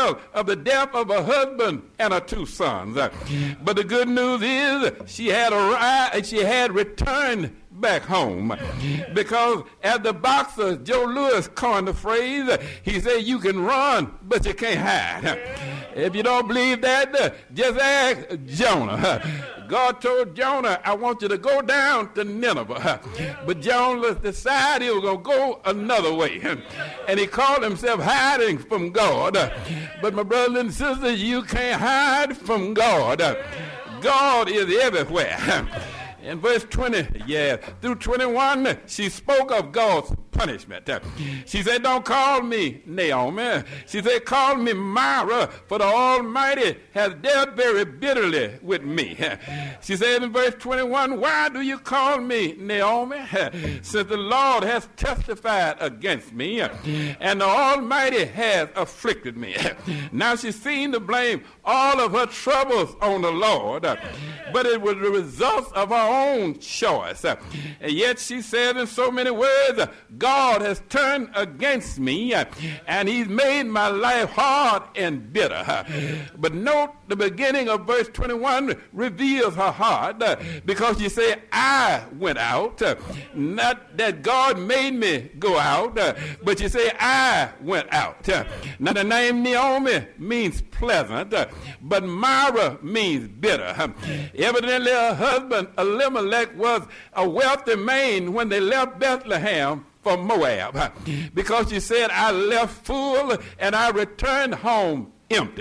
tell of the death of her husband and her 2 sons. But the good news is she had returned back home, because as the boxer Joe Louis coined the phrase, he said, you can run, but you can't hide. If you don't believe that, just ask Jonah. God told Jonah, I want you to go down to Nineveh. But Jonah decided he was going to go another way. And he called himself hiding from God. But my brothers and sisters, you can't hide from God. God is everywhere. In verse 20, through 21, she spoke of God's punishment. She said, don't call me Naomi. She said, call me Mara, for the Almighty has dealt very bitterly with me. She said in verse 21, why do you call me Naomi? Since the Lord has testified against me, and the Almighty has afflicted me. Now she seemed to blame all of her troubles on the Lord, but it was the result of her own choice. And yet she said in so many words, God has turned against me, and he's made my life hard and bitter. But note the beginning of verse 21 reveals her heart, because she said, I went out. Not that God made me go out, but you say, I went out. Now the name Naomi means pleasant, but Mara means bitter. Evidently her husband Elimelech was a wealthy man when they left Bethlehem for Moab, because she said, I left full and I returned home empty.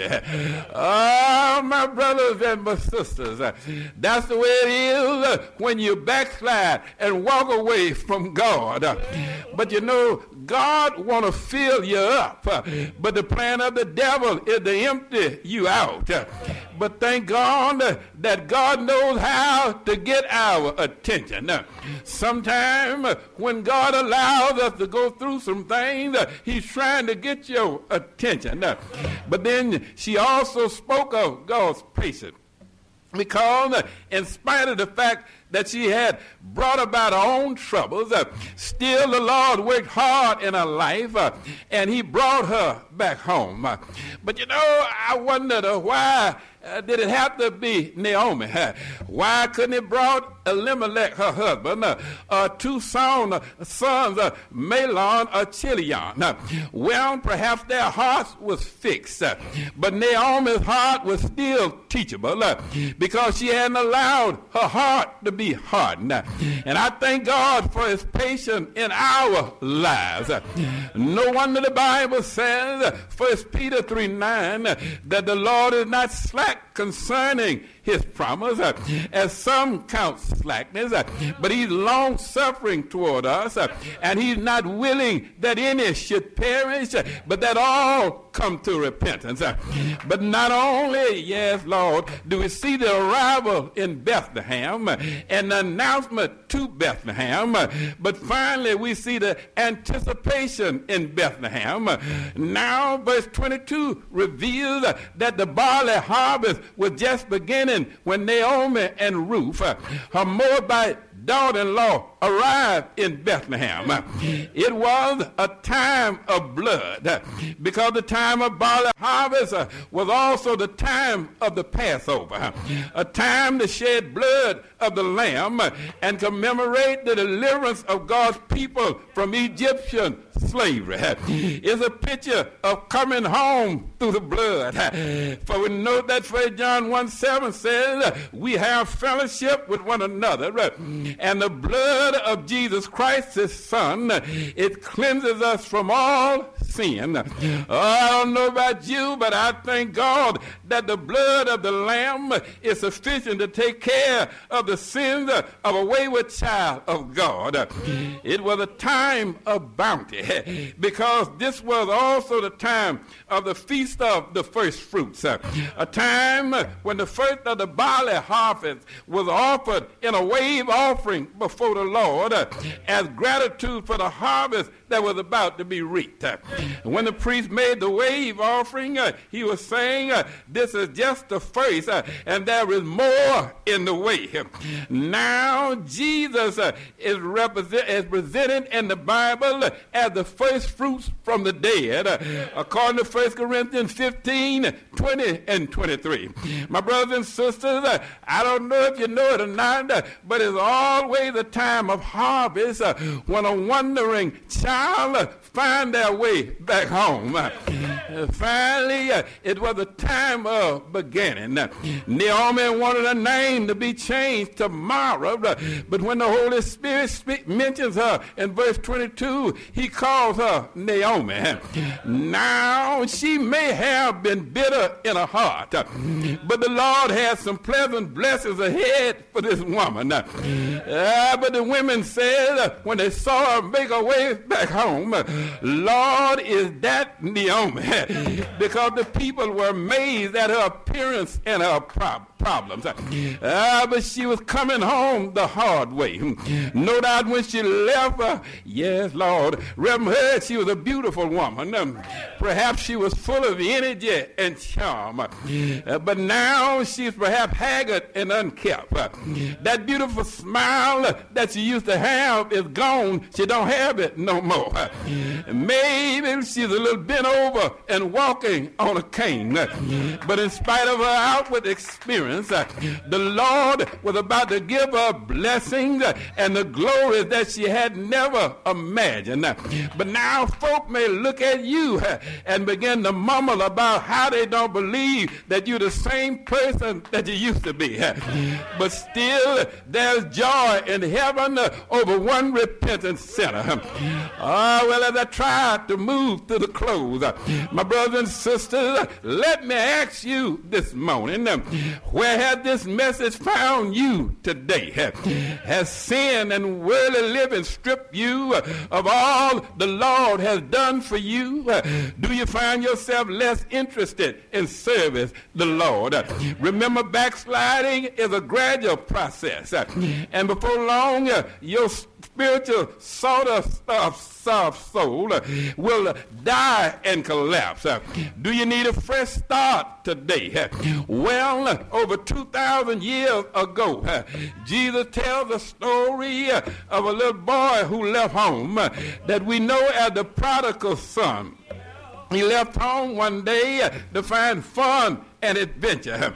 Oh, my brothers and my sisters, that's the way it is when you backslide and walk away from God. But you know, God want to fill you up, but the plan of the devil is to empty you out. But thank God that God knows how to get our attention. Sometimes when God allows us to go through some things, he's trying to get your attention. But then she also spoke of God's patience, because in spite of the fact that she had brought about her own troubles, still the Lord worked hard in her life, and he brought her back home. But you know, I wondered why did it have to be Naomi? Why couldn't it brought Elimelech, her husband, 2 sons, Mahlon or Chilion? Well, perhaps their hearts was fixed, but Naomi's heart was still teachable, because she hadn't allowed her heart to be hardened. And I thank God for his patience in our lives. No wonder the Bible says, 1 Peter 3:9, that the Lord is not slack concerning his promise, as some count slackness, but he's long-suffering toward us, and he's not willing that any should perish, but that all come to repentance. But not only, yes, Lord, do we see the arrival in Bethlehem and the announcement to Bethlehem, but finally we see the anticipation in Bethlehem. Now verse 22 reveals that the barley harvest was just beginning when Naomi and Ruth, her Moabite daughter-in-law, arrived in Bethlehem. It was a time of blood, because the time of barley harvest was also the time of the Passover, a time to shed blood of the lamb and commemorate the deliverance of God's people from Egyptian slavery. It's a picture of coming home through the blood. For we know that 1 John 1:7 says, we have fellowship with one another, and the blood of Jesus Christ, his son, it cleanses us from all sin. I don't know about you, but I thank God that the blood of the Lamb is sufficient to take care of the sins of a wayward child of God. It was a time of bounty, because this was also the time of the feast of the first fruits, a time when the first of the barley harvest was offered in a wave offering before the Lord as gratitude for the harvest that was about to be reaped. When the priest made the wave offering, he was saying, this is just the first, and there is more in the way. Now, Jesus is presented in the Bible as the first fruits from the dead, according to 1 Corinthians 15, 20, and 23. My brothers and sisters, I don't know if you know it or not, but it's always a time of harvest when a wandering child find their way back home. Finally, it was a time of beginning. Naomi wanted her name to be changed to Mara, but when the Holy Spirit mentions her in verse 22, he calls her Naomi. Now, she may have been bitter in her heart, but the Lord has some pleasant blessings ahead for this woman. But the women said when they saw her make her way back home, Lord, is that Naomi? Because the people were amazed at her appearance and her problems. But she was coming home the hard way. No doubt when she left, yes, Lord, Reverend heard she was a beautiful woman. Perhaps she was full of energy and charm. But now she's perhaps haggard and unkempt. That beautiful smile that she used to have is gone. She don't have it no more. Maybe she's a little bent over and walking on a cane. But in spite of her outward experience, the Lord was about to give her blessings and the glory that she had never imagined. But now folk may look at you and begin to mumble about how they don't believe that you're the same person that you used to be. But still, there's joy in heaven over one repentant sinner. Well, as I try to move to the close, my brothers and sisters, let me ask you this morning, where has this message found you today? Has sin and worldly living stripped you of all the Lord has done for you? Do you find yourself less interested in service the Lord? Remember, backsliding is a gradual process, and before long, your spiritual soft soul will die and collapse. Do you need a fresh start today? Well, over 2,000 years ago, Jesus tells a story of a little boy who left home that we know as the prodigal son. He left home one day to find fun and adventure.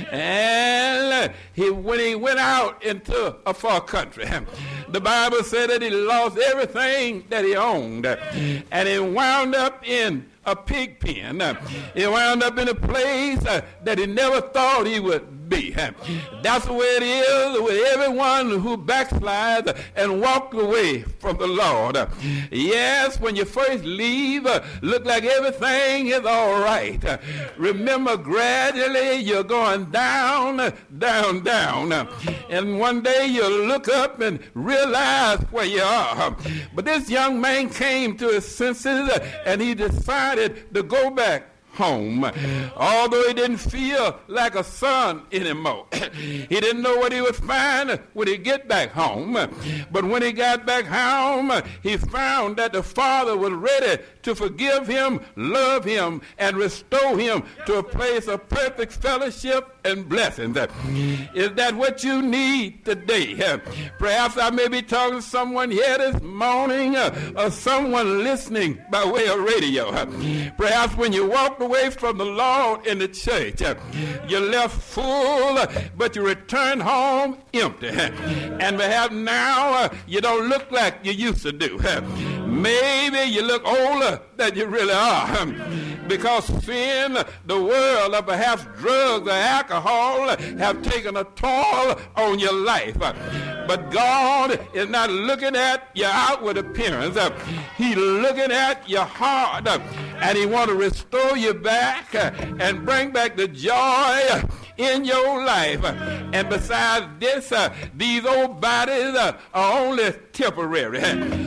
And when he went out into a far country, the Bible said that he lost everything that he owned. And he wound up in a pig pen. He wound up in a place that he never thought he would be. That's the way it is with everyone who backslides and walks away from the Lord. Yes, when you first leave, look like everything is all right. Remember, gradually you're going down, down, down. And one day you'll look up and realize where you are. But this young man came to his senses and he decided to go back home. Although he didn't feel like a son anymore. He didn't know what he would find when he get back home. But when he got back home, he found that the Father was ready to forgive him, love him, and restore him to a place of perfect fellowship and blessings. Is that what you need today? Perhaps I may be talking to someone here this morning or someone listening by way of radio. Perhaps when you walked away from the Lord in the church, you left full, but you returned home empty. And perhaps now you don't look like you used to do. Maybe you look older than you really are. Because sin, the world, or perhaps drugs or alcohol have taken a toll on your life. But God is not looking at your outward appearance. He's looking at your heart. And he wants to restore you back and bring back the joy in your life. And besides this, these old bodies are only temporary.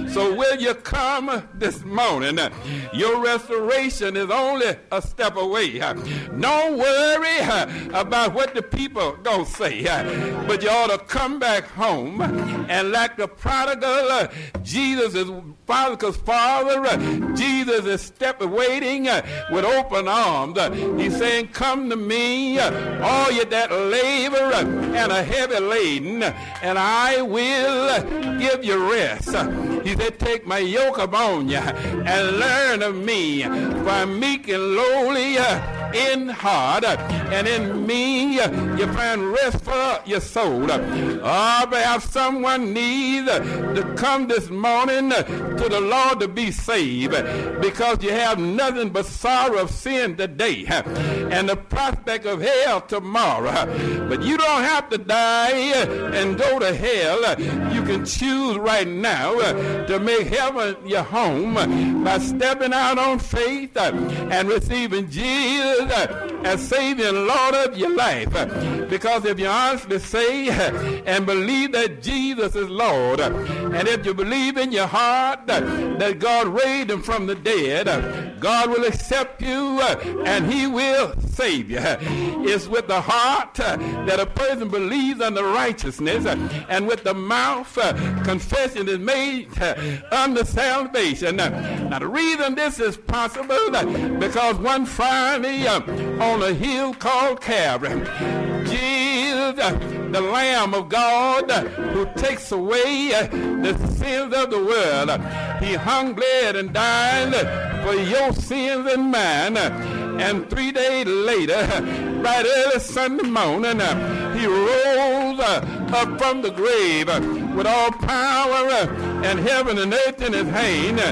So will you come this morning? Your restoration is only a step away. Don't worry about what the people gonna say, but you ought to come back home and like the prodigal, Jesus is Father, because Father, Jesus is waiting with open arms. He's saying, come to me, all you that labor and are heavy laden, and I will give you rest. He said, take my yoke upon you and learn of me, for I'm meek and lowly in heart, and in me you find rest for your soul. Perhaps someone needs to come this morning to the Lord to be saved, because you have nothing but sorrow of sin today and the prospect of hell tomorrow. But you don't have to die and go to hell. You can choose right now to make heaven your home by stepping out on faith and receiving Jesus as Savior and Lord of your life. Because if you honestly say and believe that Jesus is Lord, and if you believe in your heart that God raised him from the dead, God will accept you and he will save you. It's with the heart that a person believes unto righteousness, and with the mouth confession is made unto salvation. Now the reason this is possible because one Friday on a hill called Calvary, Jesus, the Lamb of God who takes away the sins of the world, he hung, bled, and died for your sins and mine. And 3 days later, right early Sunday morning, he rose up from the grave with all power and heaven and earth in his hand.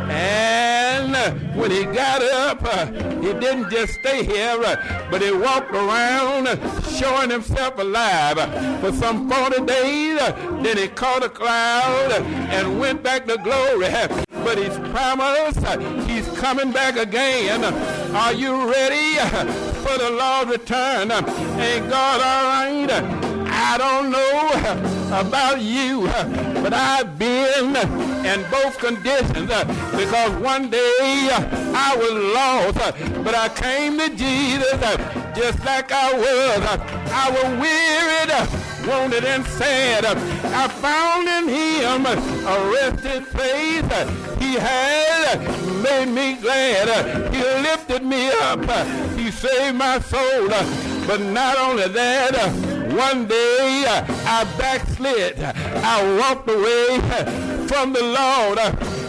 And when he got up, he didn't just stay here, but he walked around showing himself alive for some 40 days. Then he caught a cloud and went back to glory. But he's promised he's coming back again. Are you ready for the Lord's return? Ain't God all right? I don't know about you, but I've been in both conditions, because one day I was lost, but I came to Jesus just like I was. I was wearied, wounded, and sad. I found in him a resting place. He had made me glad. He lifted me up. He saved my soul. But not only that, one day I backslid. I walked away from the Lord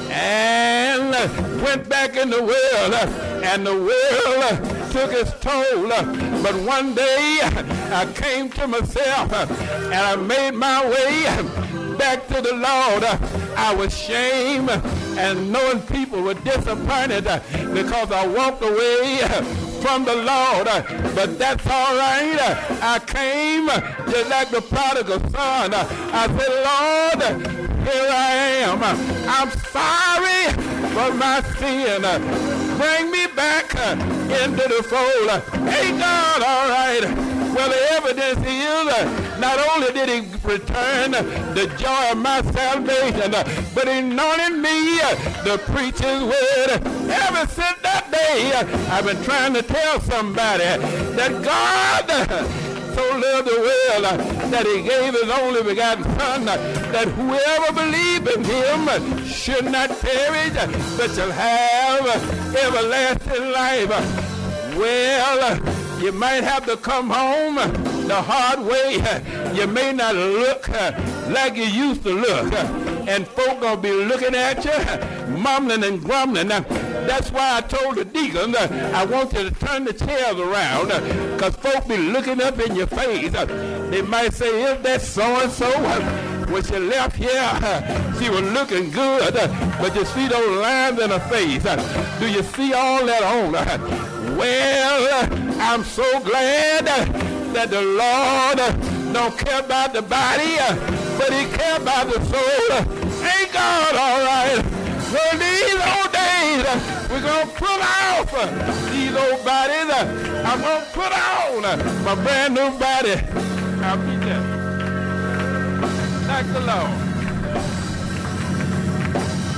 and went back in the world, and the world took its toll. But one day I came to myself and I made my way back to the Lord. I was ashamed and knowing people were disappointed because I walked away from the Lord, but that's all right. I came just like the prodigal son. I said, Lord, here I am. I'm sorry for my sin. Bring me back into the fold. Ain't God all right? Well, the evidence is not only did he return the joy of my salvation, but he anointed me to preach his word. Ever since that day, I've been trying to tell somebody that God so loved the world that he gave his only begotten son, that whoever believes in him should not perish, but shall have everlasting life. Well, you might have to come home the hard way. You may not look like you used to look, and folk gonna be looking at you, mumbling and grumbling. That's why I told the deacon I want you to turn the chairs around, because folk be looking up in your face. They might say, is that so-and-so? When she left here, she was looking good, but you see those lines in her face. Do you see all that on her? Well, I'm so glad that the Lord don't care about the body, but he cares about the soul. Ain't God all right? Well, these old days, we're going to put off these old bodies. I'm going to put on my brand new body. I'll be there. Thank the Lord.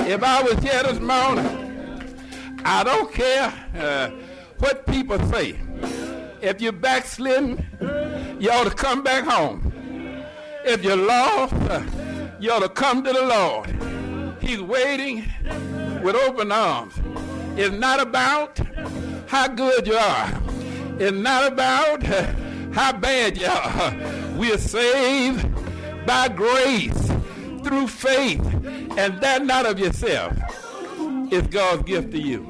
If I was here this morning, I don't care what people say. If you're backslidden, you ought to come back home. If you're lost, you ought to come to the Lord. He's waiting with open arms. It's not about how good you are. It's not about how bad you are. We are saved by grace through faith, and that not of yourself. It's God's gift to you.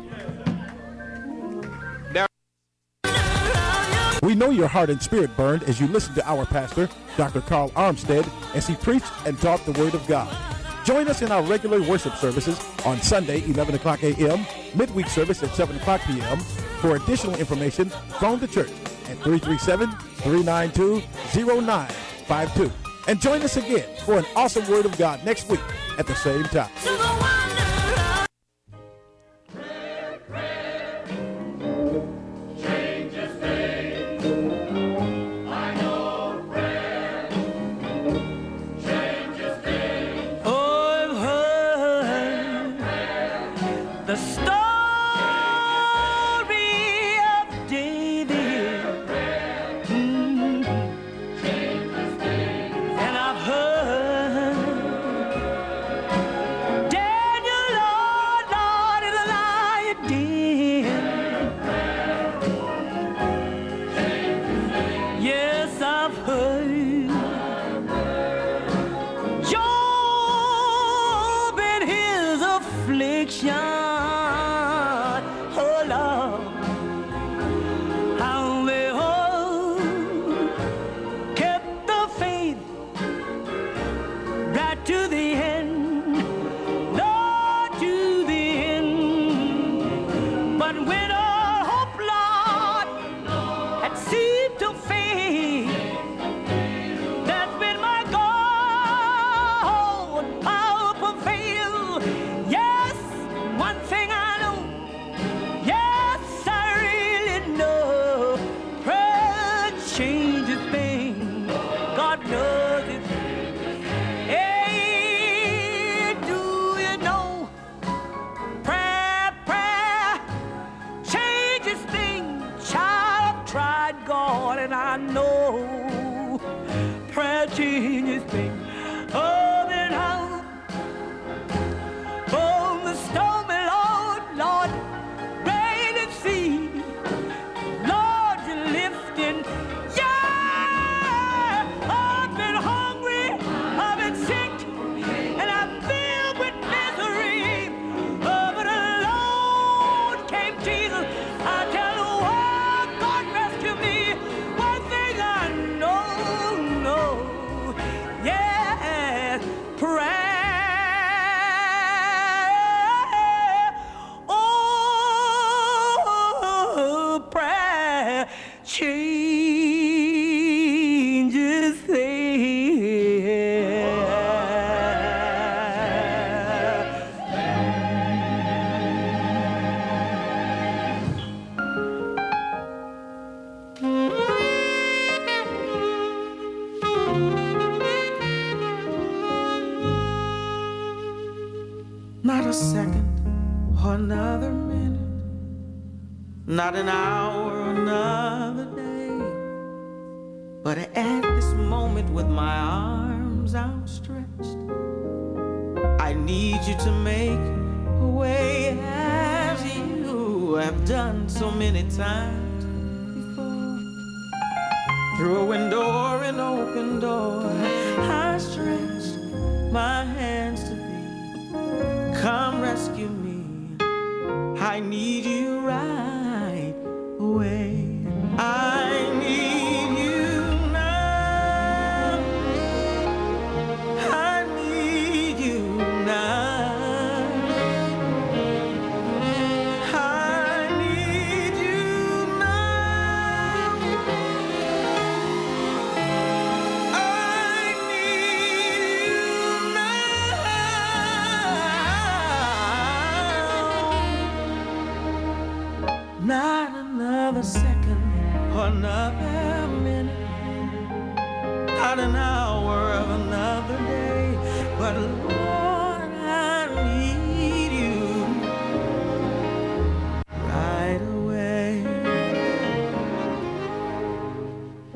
We know your heart and spirit burned as you listened to our pastor, Dr. Carl Armstead, as he preached and taught the Word of God. Join us in our regular worship services on Sunday, 11 o'clock a.m., midweek service at 7 o'clock p.m. For additional information, phone the church at 337-392-0952. And join us again for an awesome Word of God next week at the same time. Not a second or another minute, not an hour or another day, but at this moment with my arms outstretched, I need you to make a way as you have done so many times before. Through a window or an open door, I stretched my hands to thee. Come rescue me, I need you right away. I need you now, I need you now, I need you now, I need you now. Not another second or another minute, not an hour of another day, but Lord, I need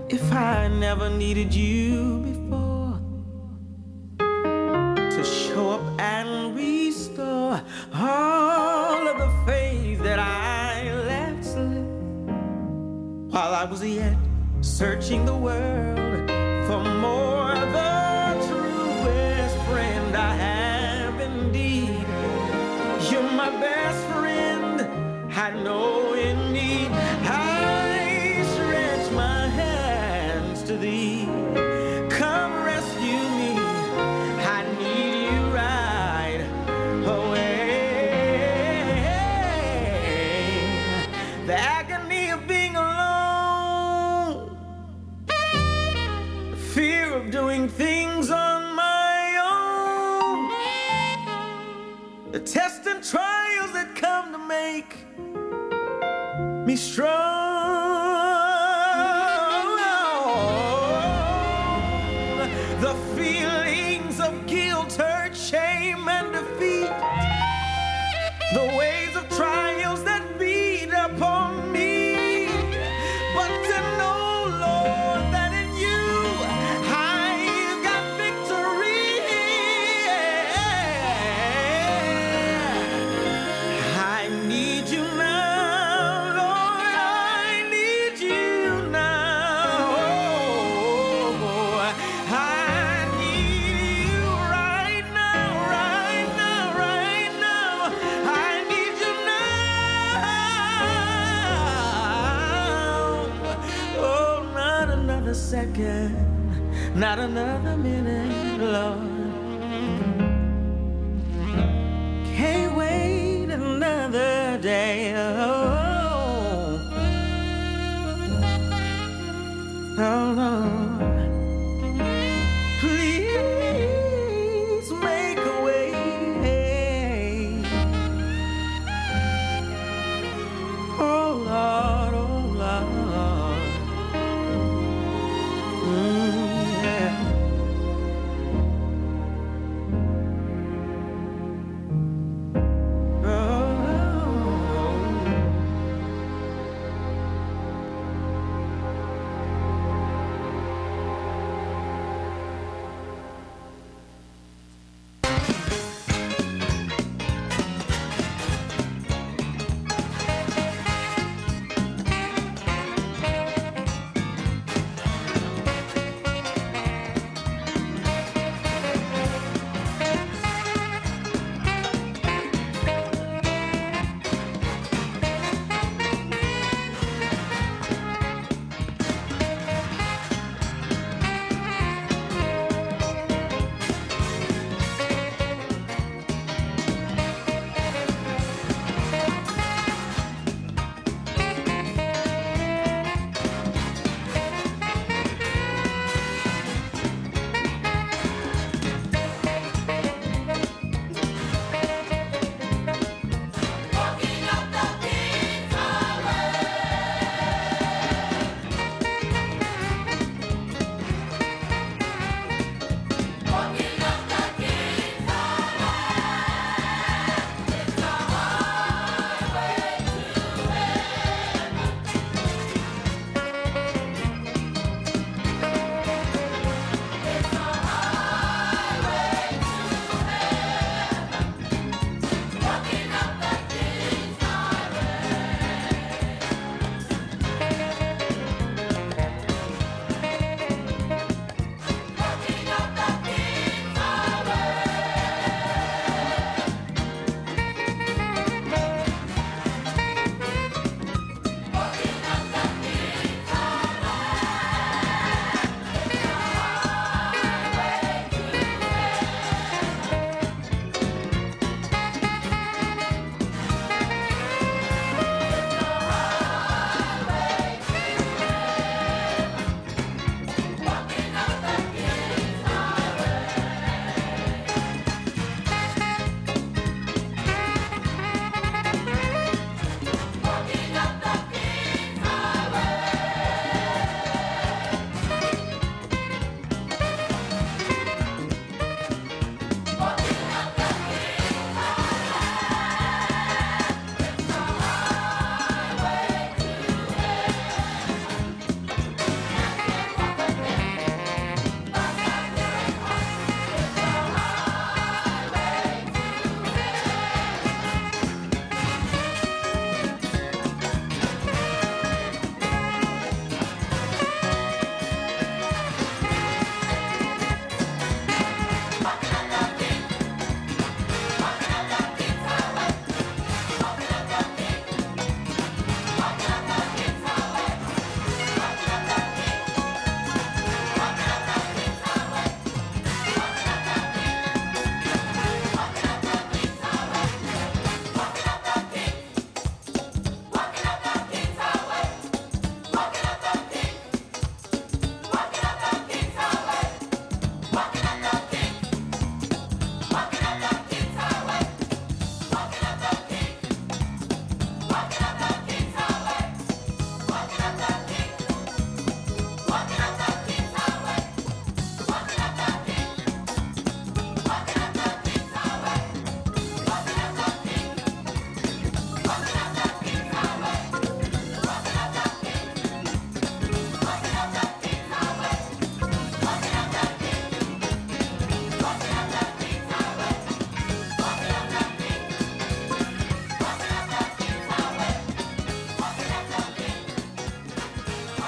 if I never needed you before to show up and restore all of the faith that I let slip while I was yet searching the world for more. The truest friend I have indeed. You're my best friend, I know in need. I stretch my hands to thee. Come rescue me, I need you right away. The agony of being alone, the fear of doing things on my own, the tests and trials that come to make me strong. The feelings of guilt, hurt, shame, and defeat. The waves of trials that beat upon me. But to know, Lord, that in you I've got victory. I need you now, Lord, I need you now. I need you right now, right now, right now. I need you now. Oh, not another second, not another minute, Lord. Can't wait another day. Oh Lord, please make a way. Oh Lord, oh Lord. Yeah.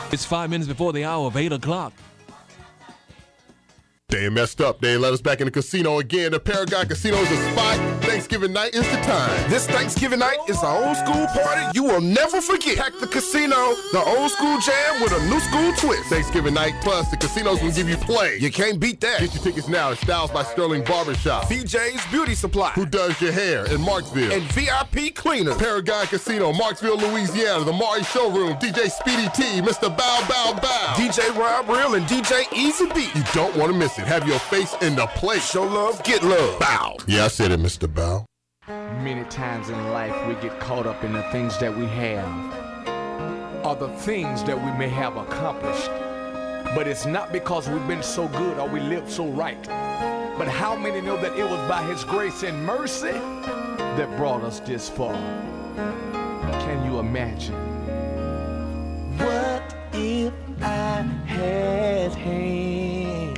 It's 5 minutes before the hour of 8 o'clock. They messed up. They let us back in the casino again. The Paragon Casino is a spot. Thanksgiving night is the time. This Thanksgiving night is an old school party you will never forget. Pack the casino, the old school jam with a new school twist. Thanksgiving night plus the casinos will give you play. You can't beat that. Get your tickets now at Styles by Sterling Barbershop, BJ's Beauty Supply, Who Does Your Hair in Marksville, and VIP Cleaners. Paragon Casino, Marksville, Louisiana, the Mari Showroom, DJ Speedy T, Mr. Bow Bow Bow, DJ Rob Real, and DJ Easy Beat. You don't want to miss it. Have your face in the place. Show love, get love. Bow. Yeah, I said it, Mr. Bow. Many times in life we get caught up in the things that we have or the things that we may have accomplished. But it's not because we've been so good or we lived so right. But how many know that it was by His grace and mercy that brought us this far? Can you imagine? What if I had hands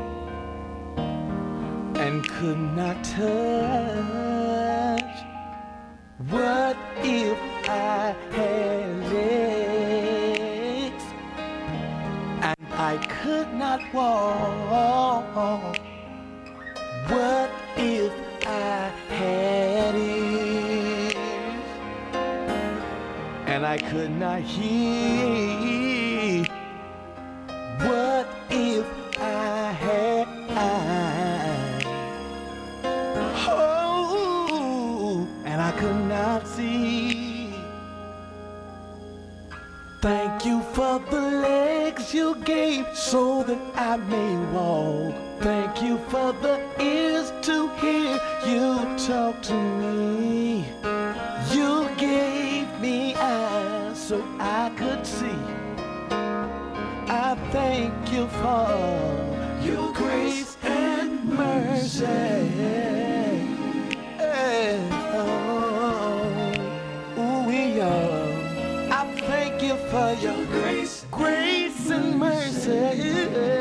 and could not touch? What if I had legs and I could not walk? What if I had ears and I could not hear? What if I had eyes? Oh, and I could not see. Thank you for the legs you gave so that I may walk. Thank you for the ears to hear you talk to me. You gave me eyes so I could see. I thank you for your grace and mercy. I thank you for your grace and mercy.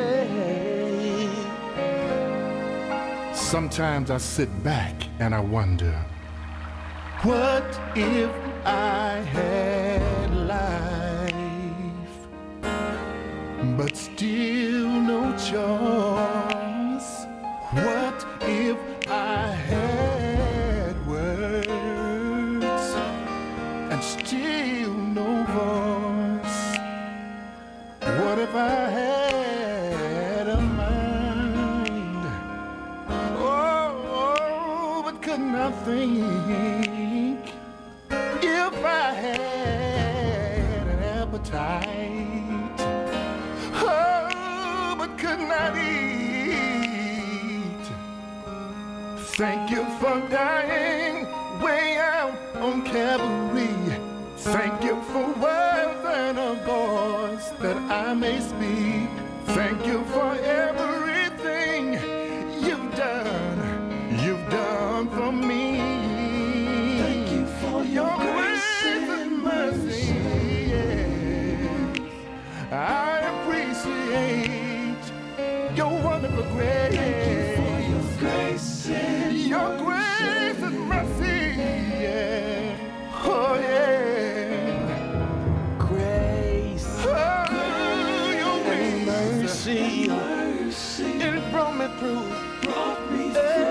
Sometimes I sit back and I wonder, What if I had life, but still no choice? What if I had words and still no voice? What if I had a mind? Oh, but could not think. If I had an appetite, oh, but could not eat. Thank you for dying way out on Calvary. Thank you for words and a voice that I may speak. Thank you for everything you've done for me. Thank you for Your grace and mercy, yes. I appreciate your wonderful grace. Thank you for your grace and Your grace and mercy, yeah. Oh, yeah. grace Oh, your and grace. mercy. It brought me through.